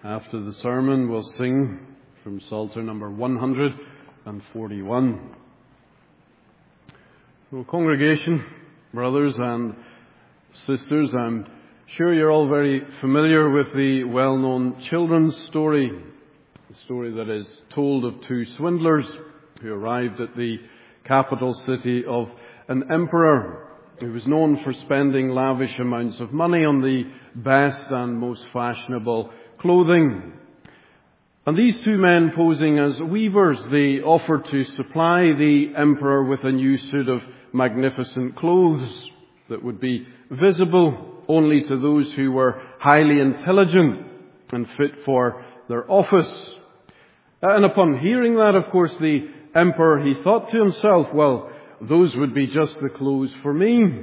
After the sermon, we'll sing from Psalter number 141. Well, congregation, brothers and sisters, I'm sure you're all very familiar with the well-known children's story. The story that is told of two swindlers who arrived at the capital city of an emperor who was known for spending lavish amounts of money on the best and most fashionable clothing. And these two men, posing as weavers, they offered to supply the emperor with a new suit of magnificent clothes that would be visible only to those who were highly intelligent and fit for their office. And upon hearing that, of course, the emperor, he thought to himself, well, those would be just the clothes for me.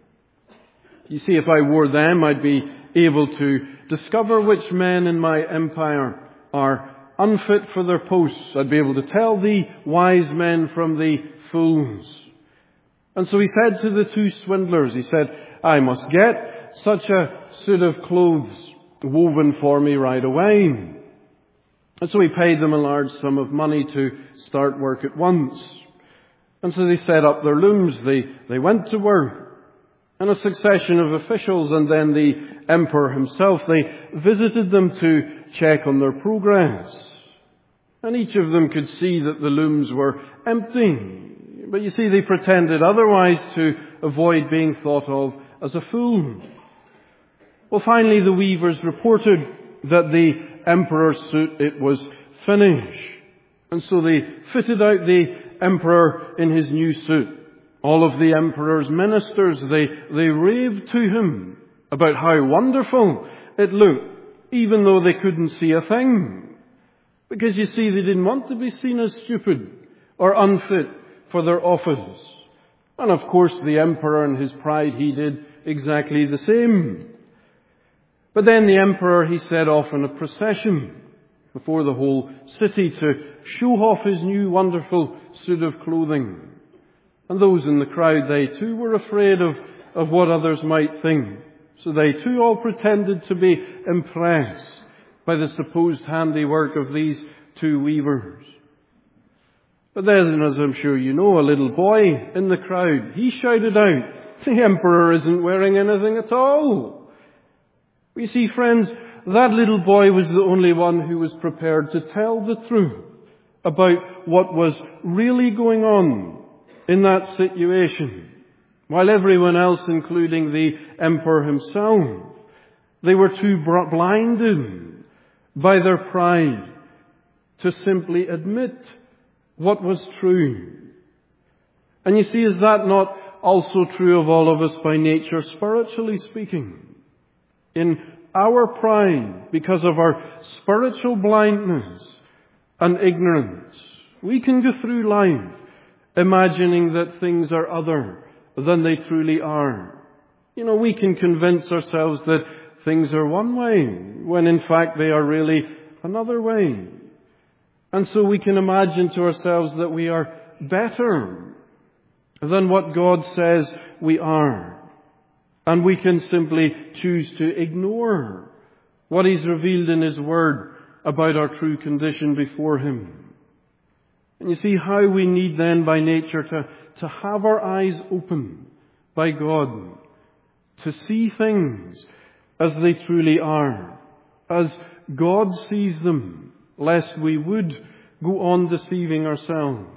You see, if I wore them, I'd be able to discover which men in my empire are unfit for their posts. I'd be able to tell the wise men from the fools. And so he said to the two swindlers, he said, I must get such a suit of clothes woven for me right away. And so he paid them a large sum of money to start work at once. And so they set up their looms. They went to work. And a succession of officials and then the emperor himself, they visited them to check on their progress. And each of them could see that the looms were empty. But you see, they pretended otherwise to avoid being thought of as a fool. Well, finally the weavers reported that the emperor's suit, it was finished. And so they fitted out the emperor in his new suit. All of the emperor's ministers, they raved to him about how wonderful it looked, even though they couldn't see a thing. Because you see, they didn't want to be seen as stupid or unfit for their office. And of course, the emperor in his pride, he did exactly the same. But then the emperor, he set off in a procession before the whole city to show off his new wonderful suit of clothing. And those in the crowd, they too were afraid of what others might think. So they too all pretended to be impressed by the supposed handiwork of these two weavers. But then, as I'm sure you know, a little boy in the crowd, he shouted out, the emperor isn't wearing anything at all. You see, friends, that little boy was the only one who was prepared to tell the truth about what was really going on in that situation. While everyone else, including the emperor himself, they were too blinded by their pride to simply admit what was true. And you see, is that not also true of all of us by nature, spiritually speaking? In our pride, because of our spiritual blindness and ignorance, we can go through life imagining that things are other than they truly are. You know, we can convince ourselves that things are one way, when in fact they are really another way. And so we can imagine to ourselves that we are better than what God says we are. And we can simply choose to ignore what He's revealed in His Word about our true condition before Him. And you see how we need then by nature to have our eyes open by God, to see things as they truly are, as God sees them, lest we would go on deceiving ourselves.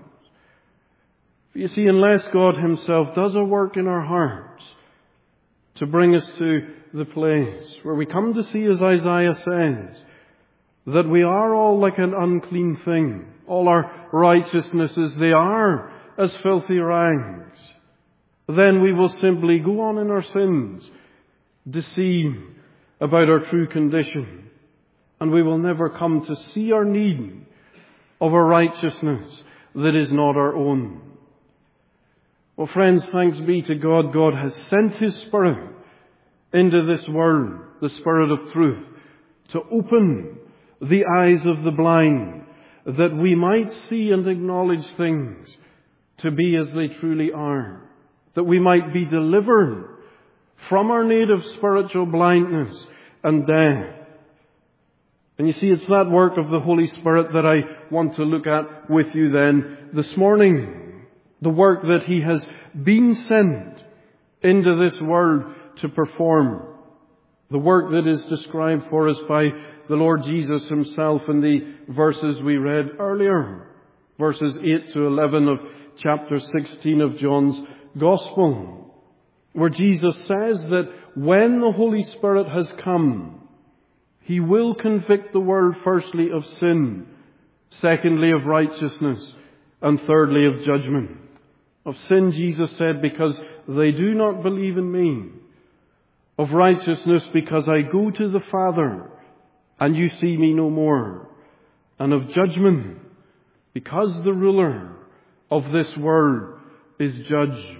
You see, unless God Himself does a work in our hearts to bring us to the place where we come to see, as Isaiah says, that we are all like an unclean thing, all our righteousnesses, they are as filthy rags, then we will simply go on in our sins, deceived about our true condition, and we will never come to see our need of a righteousness that is not our own. Well, friends, thanks be to God, God has sent His Spirit into this world, the Spirit of truth, to open the eyes of the blind, that we might see and acknowledge things to be as they truly are, that we might be delivered from our native spiritual blindness and death. And you see, it's that work of the Holy Spirit that I want to look at with you then this morning. The work that He has been sent into this world to perform. The work that is described for us by the Lord Jesus Himself in the verses we read earlier. Verses 8 to 11 of chapter 16 of John's Gospel. Where Jesus says that when the Holy Spirit has come, He will convict the world firstly of sin, secondly of righteousness, and thirdly of judgment. Of sin, Jesus said, because they do not believe in me. Of righteousness, because I go to the Father, and you see me no more. And of judgment, because the ruler of this world is judged.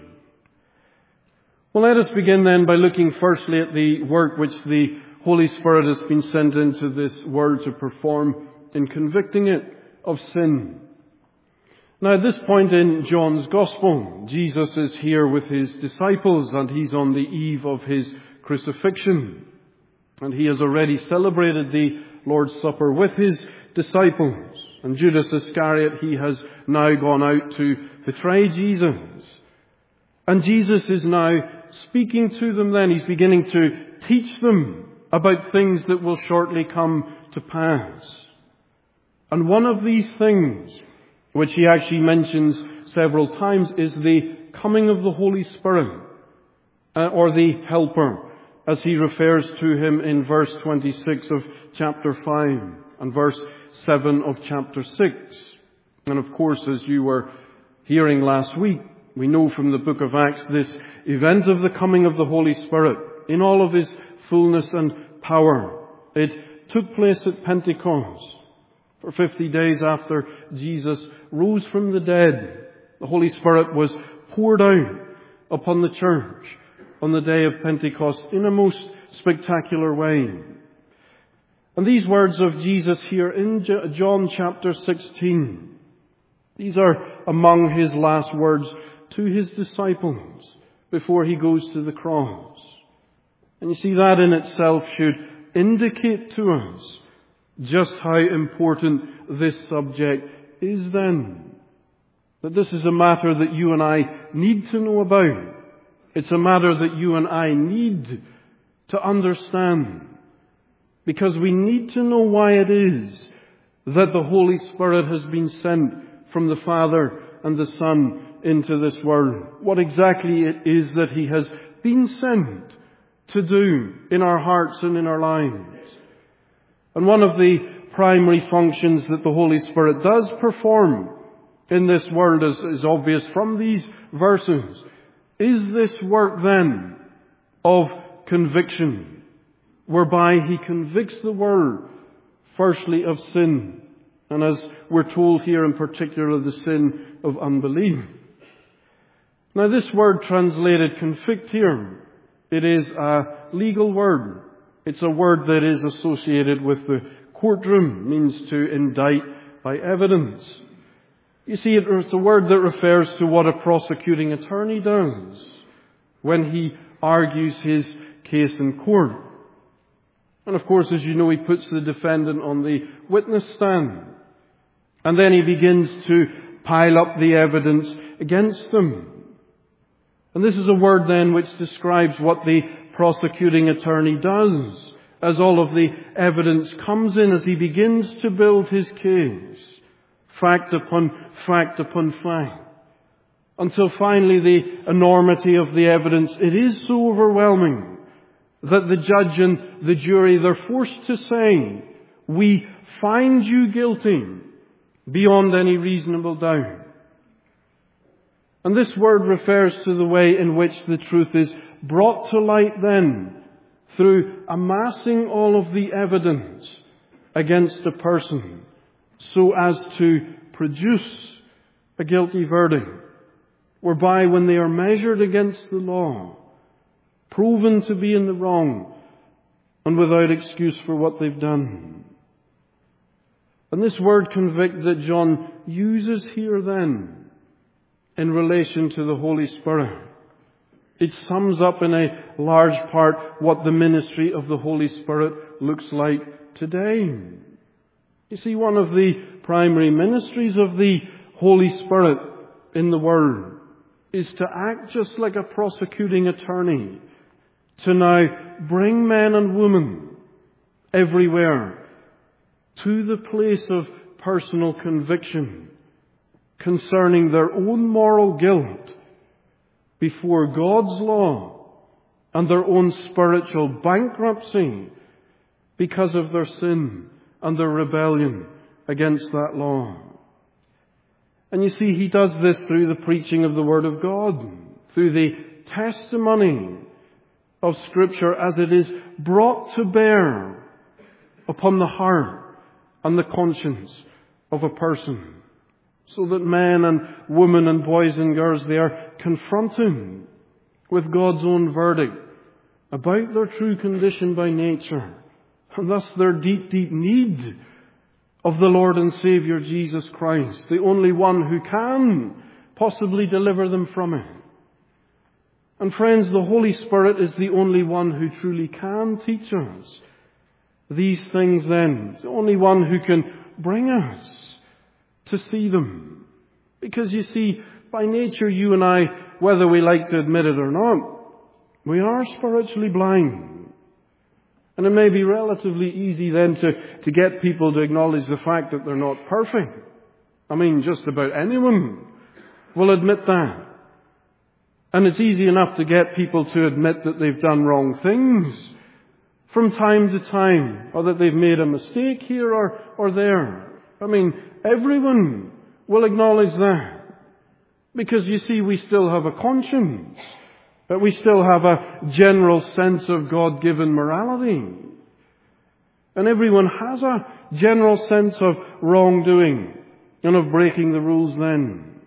Well, let us begin then by looking firstly at the work which the Holy Spirit has been sent into this world to perform in convicting it of sin. Now, at this point in John's Gospel, Jesus is here with His disciples, and He's on the eve of His crucifixion. And He has already celebrated the Lord's Supper with His disciples. And Judas Iscariot, he has now gone out to betray Jesus. And Jesus is now speaking to them then. He's beginning to teach them about things that will shortly come to pass. And one of these things, which He actually mentions several times, is the coming of the Holy Spirit, or the Helper, as He refers to Him in verse 26 of chapter 5 and verse 7 of chapter 6. And of course, as you were hearing last week, we know from the book of Acts this event of the coming of the Holy Spirit in all of His fullness and power. It took place at Pentecost. For 50 days after Jesus rose from the dead, the Holy Spirit was poured out upon the church on the day of Pentecost in a most spectacular way. And these words of Jesus here in John chapter 16, these are among His last words to His disciples before He goes to the cross. And you see, that in itself should indicate to us just how important this subject is then. That this is a matter that you and I need to know about. It's a matter that you and I need to understand. Because we need to know why it is that the Holy Spirit has been sent from the Father and the Son into this world. What exactly it is that He has been sent to do in our hearts and in our lives. And one of the primary functions that the Holy Spirit does perform in this world, as is obvious from these verses, is this work then of conviction, whereby He convicts the world firstly of sin, and as we're told here in particular, the sin of unbelief. Now, this word translated convict here, it is a legal word. It's a word that is associated with the courtroom, means to indict by evidence. You see, it's a word that refers to what a prosecuting attorney does when he argues his case in court. And of course, as you know, he puts the defendant on the witness stand. And then he begins to pile up the evidence against them. And this is a word then which describes what the prosecuting attorney does as all of the evidence comes in, as he begins to build his case, fact upon fact upon fact, until finally the enormity of the evidence, it is so overwhelming that the judge and the jury, they're forced to say, we find you guilty beyond any reasonable doubt. And this word refers to the way in which the truth is brought to light then through amassing all of the evidence against a person so as to produce a guilty verdict, whereby when they are measured against the law, proven to be in the wrong and without excuse for what they've done. And this word convict that John uses here then in relation to the Holy Spirit, it sums up in a large part what the ministry of the Holy Spirit looks like today. You see, one of the primary ministries of the Holy Spirit in the Word is to act just like a prosecuting attorney, to now bring men and women everywhere to the place of personal conviction concerning their own moral guilt before God's law and their own spiritual bankruptcy because of their sin and their rebellion against that law. And you see, He does this through the preaching of the Word of God, through the testimony of Scripture as it is brought to bear upon the heart and the conscience of a person, so that men and women and boys and girls, they are confronted with God's own verdict about their true condition by nature, and thus their deep, deep need of the Lord and Saviour Jesus Christ, the only one who can possibly deliver them from it. And friends, the Holy Spirit is the only one who truly can teach us these things then. It's the only one who can bring us to see them. Because you see, by nature, you and I, whether we like to admit it or not, we are spiritually blind. And it may be relatively easy then to get people to acknowledge the fact that they're not perfect. I mean, just about anyone will admit that. And it's easy enough to get people to admit that they've done wrong things from time to time, or that they've made a mistake here or there. I mean, everyone will acknowledge that. Because you see, we still have a conscience. But we still have a general sense of God-given morality. And everyone has a general sense of wrongdoing and of breaking the rules then.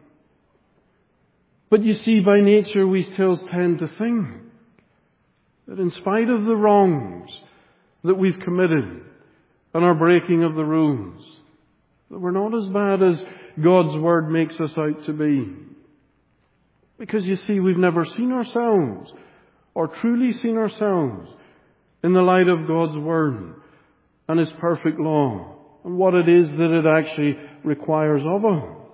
But you see, by nature, we still tend to think that in spite of the wrongs that we've committed and our breaking of the rules, that we're not as bad as God's Word makes us out to be. Because you see, we've never seen ourselves, or truly seen ourselves, in the light of God's Word and His perfect law, and what it is that it actually requires of us.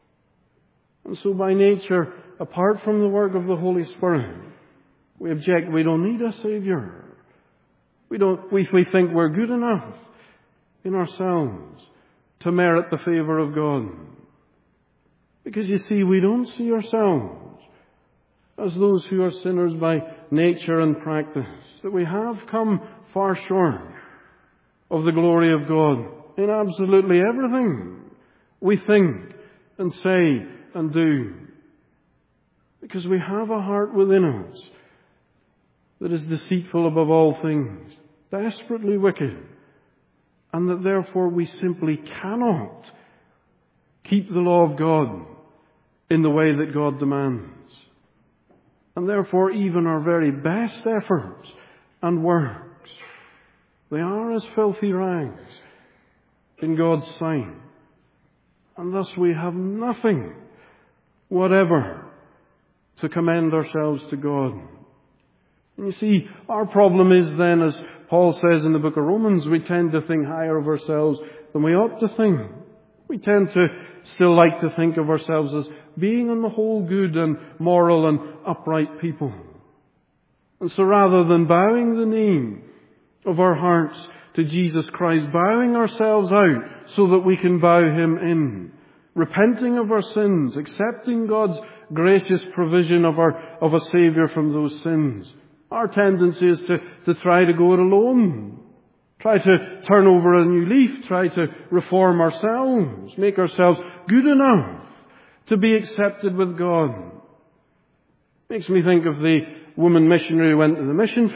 And so by nature, apart from the work of the Holy Spirit, we object we don't need a Saviour. We think we're good enough in ourselves to merit the favour of God. Because you see, we don't see ourselves as those who are sinners by nature and practice, that we have come far short of the glory of God in absolutely everything we think and say and do. Because we have a heart within us that is deceitful above all things, desperately wicked, and that therefore we simply cannot keep the law of God in the way that God demands. And therefore even our very best efforts and works, they are as filthy rags in God's sight. And thus we have nothing whatever to commend ourselves to God. And you see, our problem is then, as Paul says in the book of Romans, we tend to think higher of ourselves than we ought to think. We tend to still like to think of ourselves as being on the whole good and moral and upright people. And so rather than bowing the knee of our hearts to Jesus Christ, bowing ourselves out so that we can bow Him in, repenting of our sins, accepting God's gracious provision of a Saviour from those sins, our tendency is to try to go it alone. Try to turn over a new leaf. Try to reform ourselves. Make ourselves good enough to be accepted with God. Makes me think of the woman missionary who went to the mission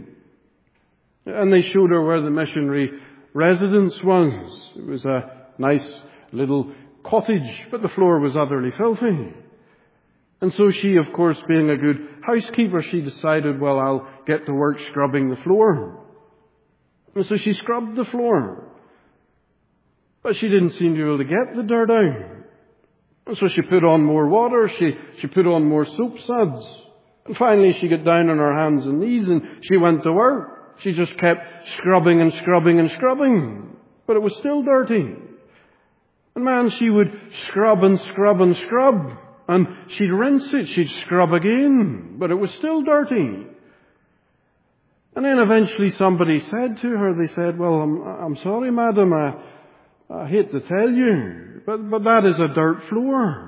field. And they showed her where the missionary residence was. It was a nice little cottage, but the floor was utterly filthy. And so she, of course, being a good housekeeper, she decided, well, I'll get to work scrubbing the floor. And so she scrubbed the floor. But she didn't seem to be able to get the dirt out. And so she put on more water, she put on more soap suds. And finally she got down on her hands and knees and she went to work. She just kept scrubbing and scrubbing and scrubbing. but it was still dirty. And man, she would scrub and scrub and scrub, and she'd rinse it, she'd scrub again, but it was still dirty. And then eventually somebody said to her, they said, well, I'm sorry, madam, I hate to tell you, but that is a dirt floor.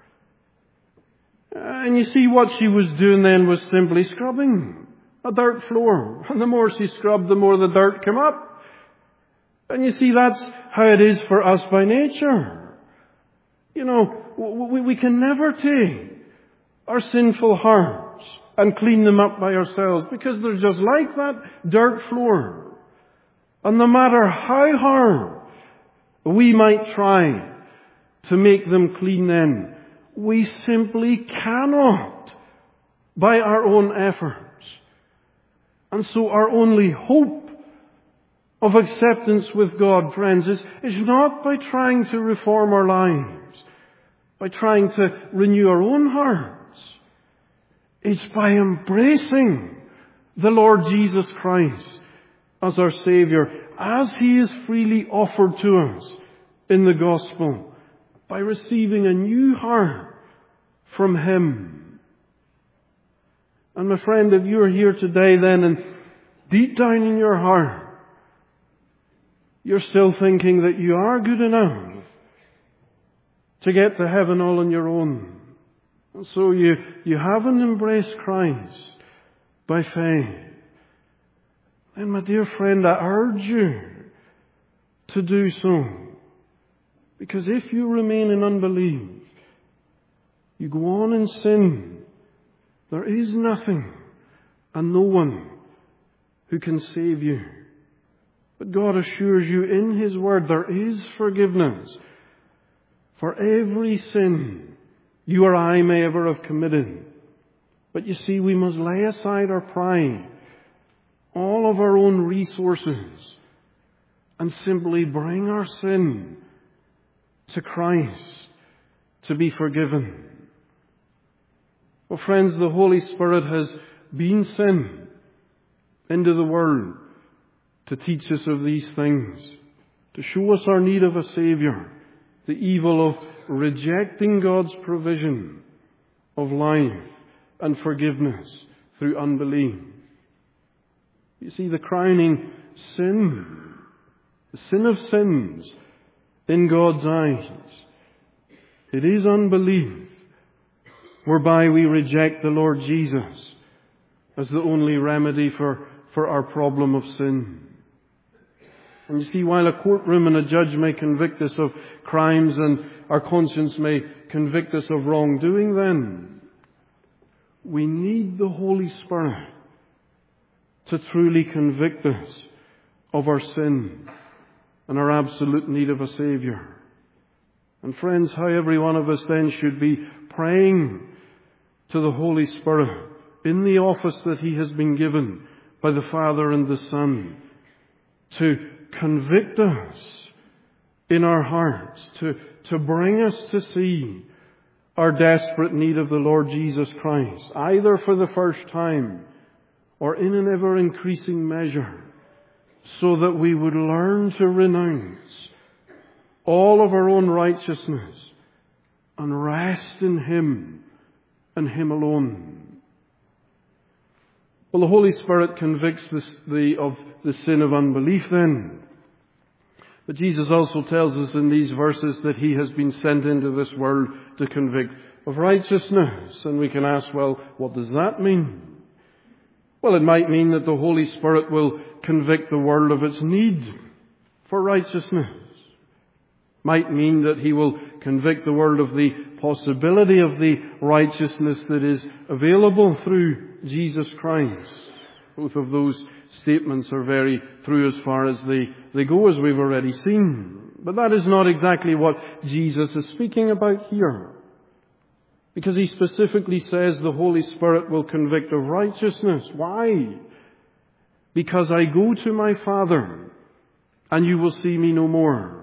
And you see, what she was doing then was simply scrubbing a dirt floor. And the more she scrubbed, the more the dirt came up. And you see, that's how it is for us by nature. You know, we can never take our sinful hearts and clean them up by ourselves, because they're just like that dirt floor. And no matter how hard we might try to make them clean then, we simply cannot by our own efforts. And so our only hope of acceptance with God, friends, is not by trying to reform our lives, by trying to renew our own hearts. It's by embracing the Lord Jesus Christ as our Savior, as He is freely offered to us in the gospel, by receiving a new heart from Him. And my friend, if you're here today then, and deep down in your heart, you're still thinking that you are good enough to get to heaven all on your own, and so you haven't embraced Christ by faith, then my dear friend, I urge you to do so. Because if you remain in unbelief, you go on in sin, there is nothing and no one who can save you. But God assures you in His Word there is forgiveness for every sin you or I may ever have committed. But you see, we must lay aside our pride, all of our own resources, and simply bring our sin to Christ to be forgiven. Well, friends, the Holy Spirit has been sent into the world to teach us of these things, to show us our need of a Savior, the evil of rejecting God's provision of life and forgiveness through unbelief. You see, the crowning sin, the sin of sins in God's eyes, it is unbelief, whereby we reject the Lord Jesus as the only remedy for our problem of sin. And you see, while a courtroom and a judge may convict us of crimes and our conscience may convict us of wrongdoing, then we need the Holy Spirit to truly convict us of our sin and our absolute need of a Savior. And friends, how every one of us then should be praying to the Holy Spirit in the office that He has been given by the Father and the Son to convict us in our hearts, to bring us to see our desperate need of the Lord Jesus Christ, either for the first time or in an ever-increasing measure, so that we would learn to renounce all of our own righteousness and rest in Him and Him alone. Well, the Holy Spirit convicts of the sin of unbelief then. But Jesus also tells us in these verses that He has been sent into this world to convict of righteousness. And we can ask, well, what does that mean? Well, it might mean that the Holy Spirit will convict the world of its need for righteousness. Might mean that He will convict the world of the possibility of the righteousness that is available through Jesus Christ. Both of those statements are very true as far as they go, as we've already seen. But that is not exactly what Jesus is speaking about here. Because He specifically says the Holy Spirit will convict of righteousness. Why? Because I go to my Father, and you will see me no more.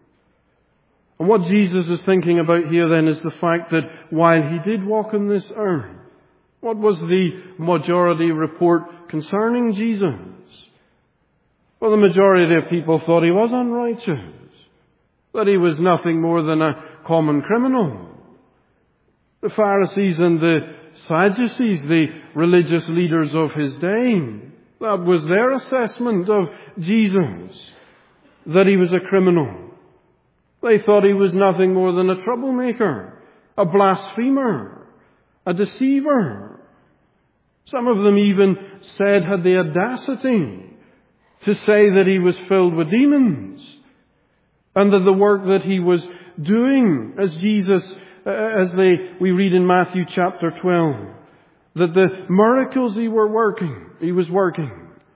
And what Jesus is thinking about here then is the fact that while He did walk on this earth, what was the majority report concerning Jesus? Well, the majority of people thought he was unrighteous, that he was nothing more than a common criminal. The Pharisees and the Sadducees, the religious leaders of his day, that was their assessment of Jesus, that he was a criminal. They thought he was nothing more than a troublemaker, a blasphemer, a deceiver. Some of them even had the audacity to say that he was filled with demons, and that the work that he was doing as Jesus, we read in Matthew chapter 12, that the miracles he was working.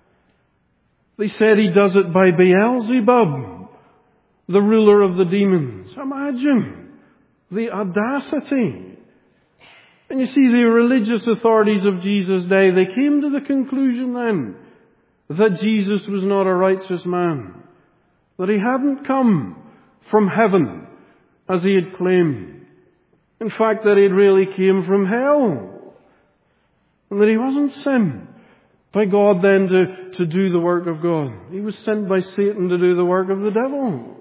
They said he does it by Beelzebub, the ruler of the demons. Imagine the audacity. And you see, the religious authorities of Jesus' day, they came to the conclusion then that Jesus was not a righteous man, that he hadn't come from heaven as he had claimed. In fact, that he really came from hell, and that he wasn't sent by God then to do the work of God. He was sent by Satan to do the work of the devil.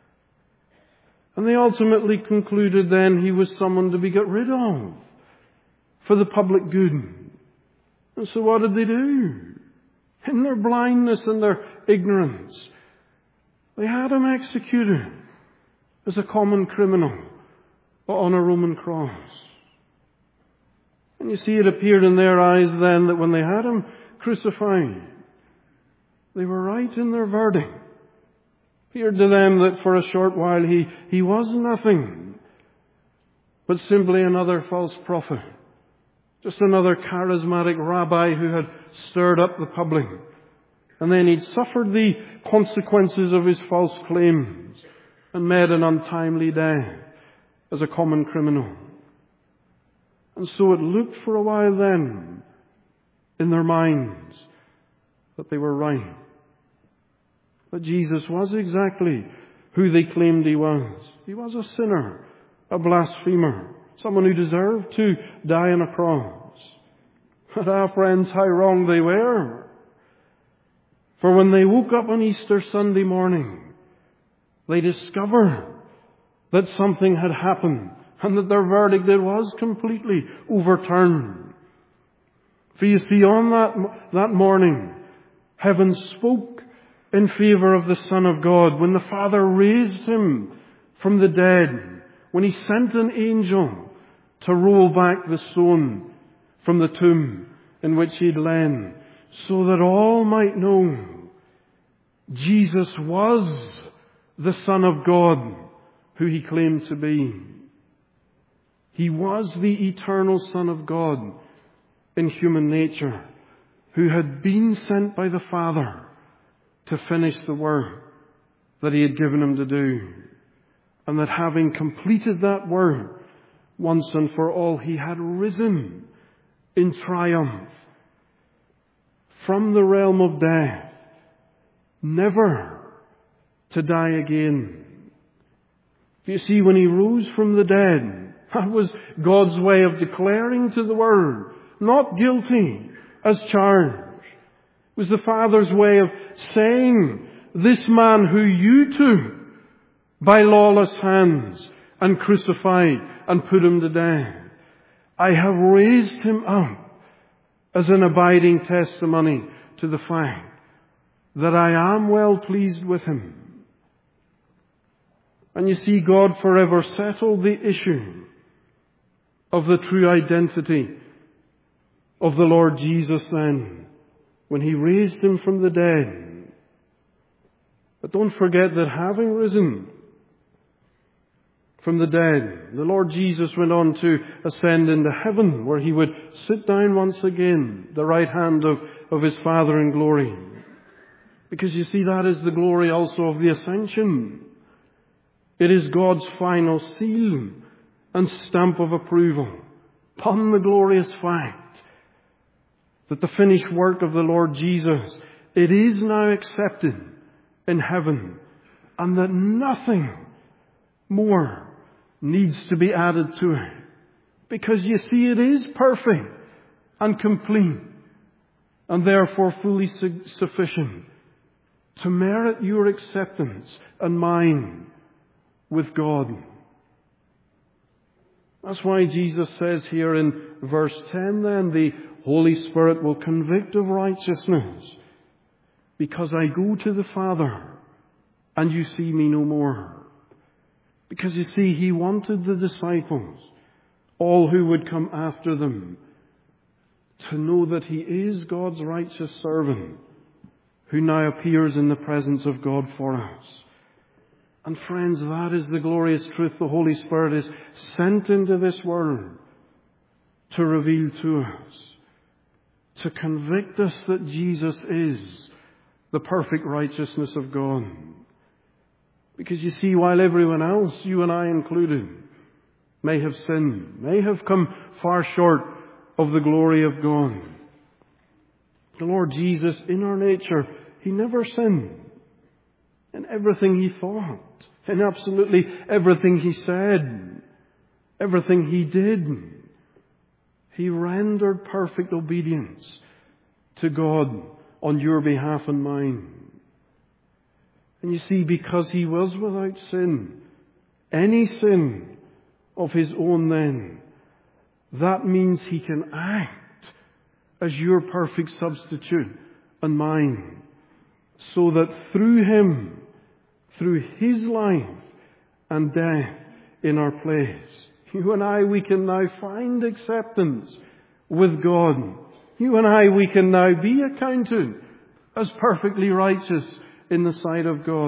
And they ultimately concluded then he was someone to be got rid of for the public good. And so what did they do? In their blindness and their ignorance, they had him executed as a common criminal on a Roman cross. And you see, it appeared in their eyes then that when they had him crucified, they were right in their verdict. It appeared to them that for a short while he was nothing but simply another false prophet, just another charismatic rabbi who had stirred up the public, and then he'd suffered the consequences of his false claims and met an untimely death as a common criminal. And so it looked for a while then in their minds that they were right, that Jesus was exactly who they claimed he was. He was a sinner, a blasphemer, someone who deserved to die on a cross. But our friends, how wrong they were. For when they woke up on Easter Sunday morning, they discovered that something had happened and that their verdict was completely overturned. For you see, on that morning, heaven spoke in favor of the Son of God when the Father raised him from the dead, when he sent an angel to roll back the stone from the tomb in which he'd lain, so that all might know Jesus was the Son of God who he claimed to be. He was the eternal Son of God in human nature, who had been sent by the Father to finish the work that he had given him to do. And that having completed that work once and for all, he had risen in triumph from the realm of death, never to die again. You see, when he rose from the dead, that was God's way of declaring to the world, not guilty as charged. It was the Father's way of saying, this man who you took by lawless hands and crucified and put him to death, I have raised him up as an abiding testimony to the fact that I am well pleased with him. And you see, God forever settled the issue of the true identity of the Lord Jesus then, when he raised him from the dead. But don't forget that having risen from the dead, the Lord Jesus went on to ascend into heaven, where he would sit down once again, the right hand of his Father in glory. Because you see, that is the glory also of the ascension. It is God's final seal and stamp of approval upon the glorious fact that the finished work of the Lord Jesus, it is now accepted in heaven, and that nothing more needs to be added to it. Because you see, it is perfect and complete, and therefore fully sufficient to merit your acceptance and mine with God. That's why Jesus says here in verse 10 then, the Holy Spirit will convict of righteousness, because I go to the Father and you see me no more. Because you see, He wanted the disciples, all who would come after them, to know that He is God's righteous servant, who now appears in the presence of God for us. And friends, that is the glorious truth. The Holy Spirit is sent into this world to reveal to us, to convict us that Jesus is the perfect righteousness of God. Because you see, while everyone else, you and I included, may have sinned, may have come far short of the glory of God, the Lord Jesus, in our nature, He never sinned. In everything He thought, in absolutely everything He said, everything He did, He rendered perfect obedience to God on your behalf and mine. And you see, because He was without sin, any sin of His own then, that means He can act as your perfect substitute and mine, so that through Him, through His life and death in our place, you and I, we can now find acceptance with God. You and I, we can now be accounted as perfectly righteous in the sight of God,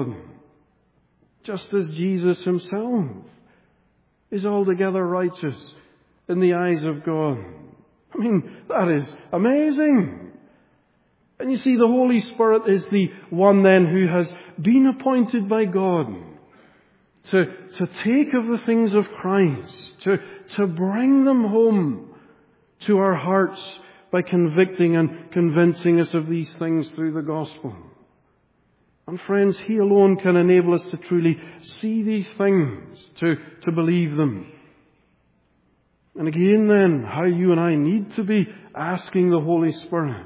just as Jesus Himself is altogether righteous in the eyes of God. I mean, that is amazing. And you see, the Holy Spirit is the one then who has been appointed by God to take of the things of Christ, to bring them home to our hearts by convicting and convincing us of these things through the gospel. And friends, He alone can enable us to truly see these things, to believe them. And again then, how you and I need to be asking the Holy Spirit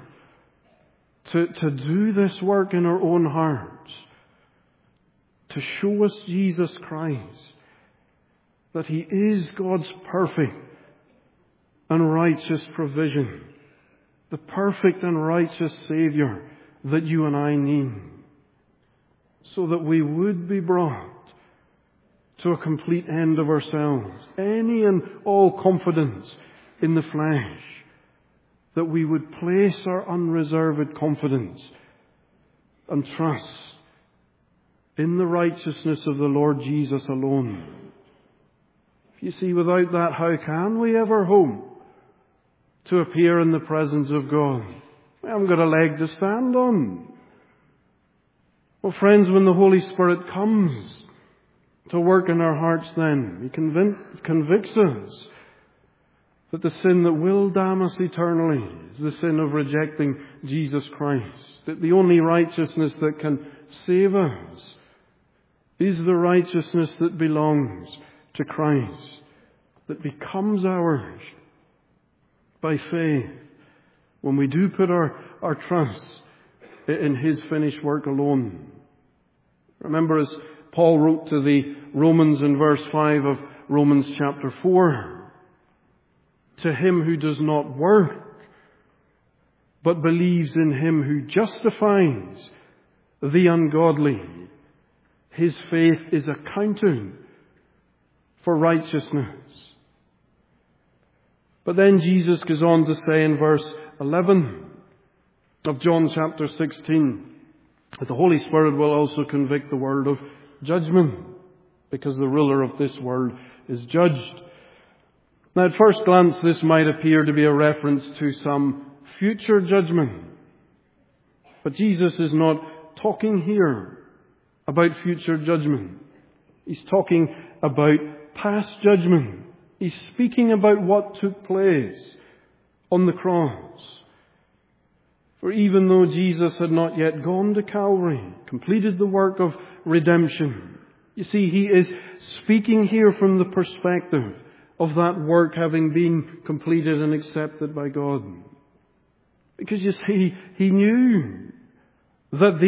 to do this work in our own hearts, to show us Jesus Christ, that He is God's perfect and righteous provision, the perfect and righteous Saviour that you and I need, so that we would be brought to a complete end of ourselves, any and all confidence in the flesh, that we would place our unreserved confidence and trust in the righteousness of the Lord Jesus alone. You see, without that, how can we ever hope to appear in the presence of God? We haven't got a leg to stand on. Well, friends, when the Holy Spirit comes to work in our hearts then, He convicts us that the sin that will damn us eternally is the sin of rejecting Jesus Christ. That the only righteousness that can save us is the righteousness that belongs to Christ, that becomes ours by faith when we do put our trust in His finished work alone. Remember, as Paul wrote to the Romans in verse 5 of Romans chapter 4, to him who does not work, but believes in Him who justifies the ungodly, his faith is accounted for righteousness. But then Jesus goes on to say in verse 11 of John chapter 16, that the Holy Spirit will also convict the world of judgment, because the ruler of this world is judged. Now, at first glance, this might appear to be a reference to some future judgment. But Jesus is not talking here about future judgment. He's talking about past judgment. He's speaking about what took place on the cross. For even though Jesus had not yet gone to Calvary, completed the work of redemption, you see, He is speaking here from the perspective of that work having been completed and accepted by God. Because you see, He knew that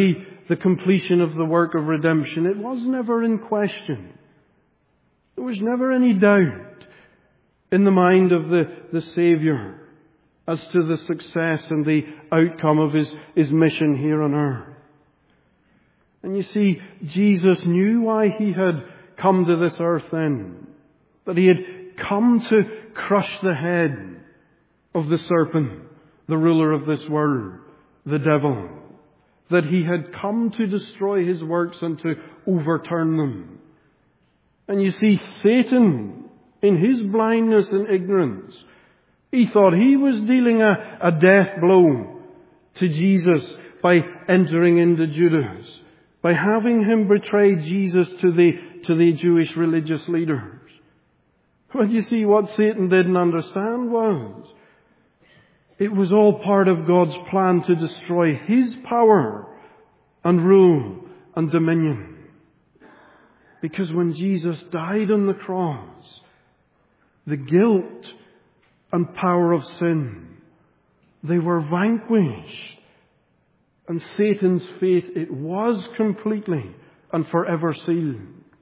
the completion of the work of redemption, it was never in question. There was never any doubt in the mind of the Savior as to the success and the outcome of His mission here on earth. And you see, Jesus knew why He had come to this earth then. That He had come to crush the head of the serpent, the ruler of this world, the devil. That He had come to destroy his works and to overturn them. And you see, Satan, in his blindness and ignorance, he thought he was dealing a death blow to Jesus by entering into Judas, by having him betray Jesus to the Jewish religious leaders. But you see, what Satan didn't understand was, it was all part of God's plan to destroy his power and rule and dominion. Because when Jesus died on the cross, the guilt and power of sin, they were vanquished. And Satan's fate, it was completely and forever sealed.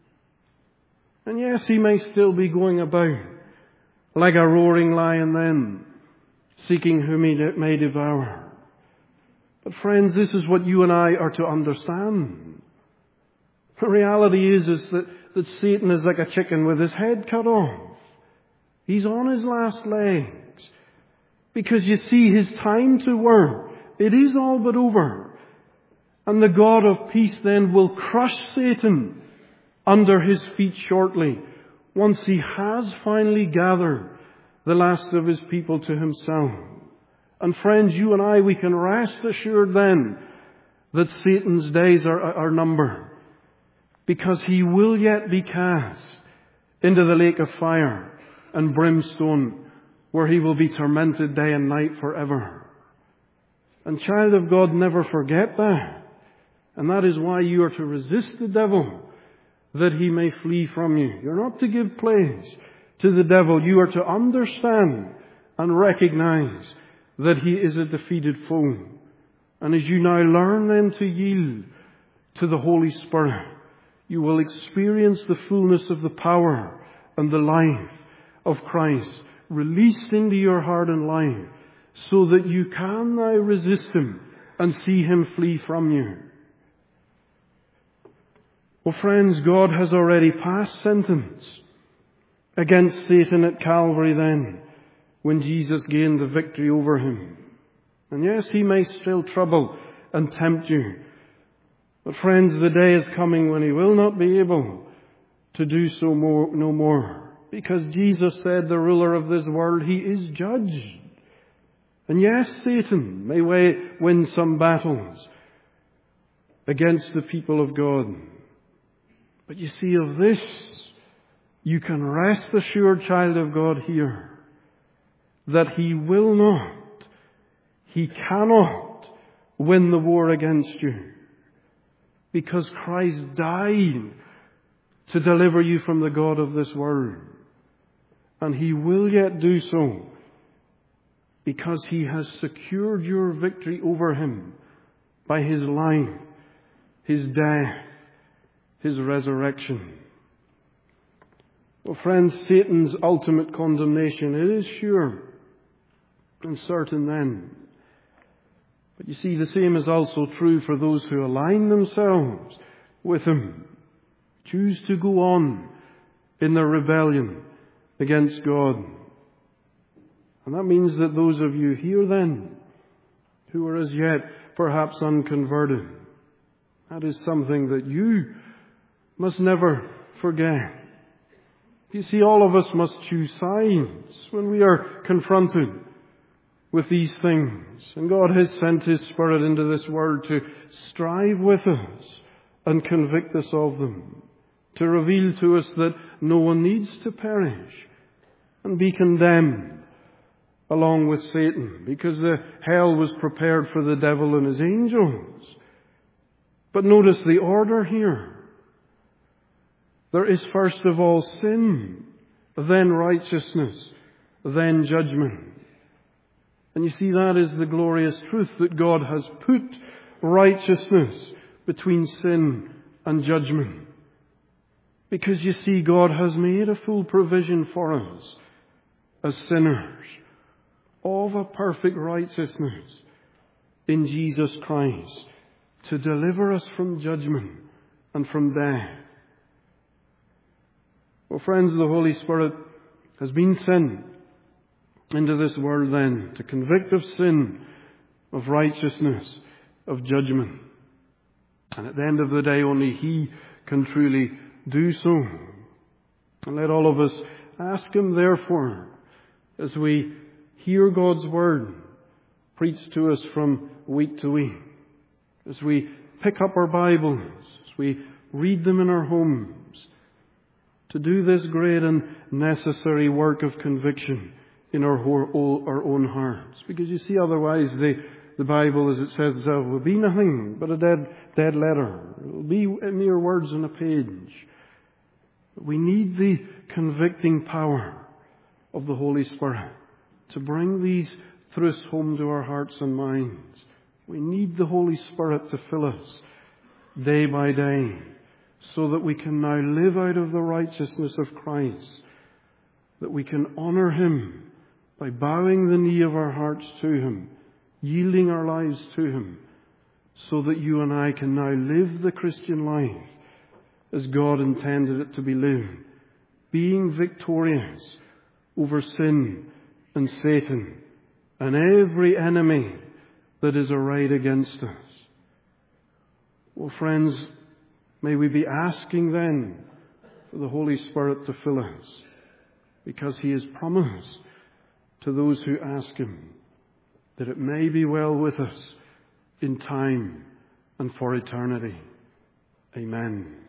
And yes, he may still be going about like a roaring lion then, seeking whom he may devour. But friends, this is what you and I are to understand. The reality is that Satan is like a chicken with his head cut off. He's on his last legs. Because you see, his time to work, it is all but over. And the God of peace then will crush Satan under his feet shortly, once he has finally gathered the last of his people to himself. And friends, you and I, we can rest assured then that Satan's days are numbered, because he will yet be cast into the lake of fire and brimstone, where he will be tormented day and night forever. And child of God, never forget that. And that is why you are to resist the devil, that he may flee from you. You're not to give place to the devil. You are to understand and recognize that he is a defeated foe. And as you now learn then to yield to the Holy Spirit, you will experience the fullness of the power and the life of Christ released into your heart and life, so that you can now resist him and see him flee from you. Well, friends, God has already passed sentence against Satan at Calvary then, when Jesus gained the victory over him. And yes, he may still trouble and tempt you. But friends, the day is coming when he will not be able to do so no more. Because Jesus said, the ruler of this world, he is judged. And yes, Satan may win some battles against the people of God. But you see, of this, you can rest assured, child of God, here, that he will not, he cannot win the war against you. Because Christ died to deliver you from the god of this world. And he will yet do so, because he has secured your victory over him by his life, his death, his resurrection. Well, friends, Satan's ultimate condemnation, it is sure and certain then. But you see, the same is also true for those who align themselves with him, choose to go on in their rebellion against God. And that means that those of you here then, who are as yet perhaps unconverted, that is something that you must never forget. You see, all of us must choose sides when we are confronted with these things. And God has sent his Spirit into this world to strive with us and convict us of them, to reveal to us that no one needs to perish and be condemned along with Satan, because the hell was prepared for the devil and his angels. But notice the order here. There is first of all sin, then righteousness, then judgment. And you see, that is the glorious truth, that God has put righteousness between sin and judgment. Because you see, God has made a full provision for us as sinners of a perfect righteousness in Jesus Christ to deliver us from judgment and from death. Well, friends, the Holy Spirit has been sent into this world then to convict of sin, of righteousness, of judgment. And at the end of the day, only He can truly do so. And let all of us ask Him, therefore, as we hear God's Word preached to us from week to week, as we pick up our Bibles, as we read them in our homes, to do this great and necessary work of conviction in our own hearts. Because you see, otherwise the Bible, as it says itself, will be nothing but a dead letter. It will be mere words on a page. But we need the convicting power of the Holy Spirit to bring these truths home to our hearts and minds. We need the Holy Spirit to fill us day by day so that we can now live out of the righteousness of Christ, that we can honour Him by bowing the knee of our hearts to Him, yielding our lives to Him, so that you and I can now live the Christian life as God intended it to be lived, being victorious over sin and Satan and every enemy that is arrayed against us. Well, friends, may we be asking then for the Holy Spirit to fill us, because He has promised to those who ask Him that it may be well with us in time and for eternity. Amen.